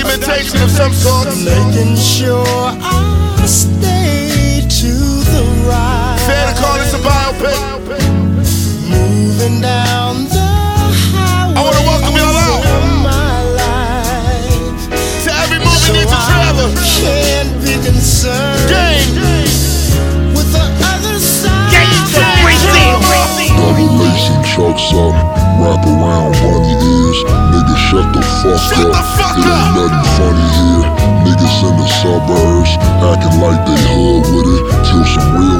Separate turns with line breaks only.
documentation of some sort.
Making sure I stay to the right.
Fair to call this a biopic.
Moving down the highway.
I wanna welcome y'all out.
Of my life.
To every movie needs a trailer.
Can't be concerned.
Game.
With the other side.
Double lacing, chalks up, wrap around bunny ears. Nigga, shut the fuck
Shut
up.
the fuck
It ain't
up.
nothing funny here. Niggas in the suburbs acting like they hood with it till some real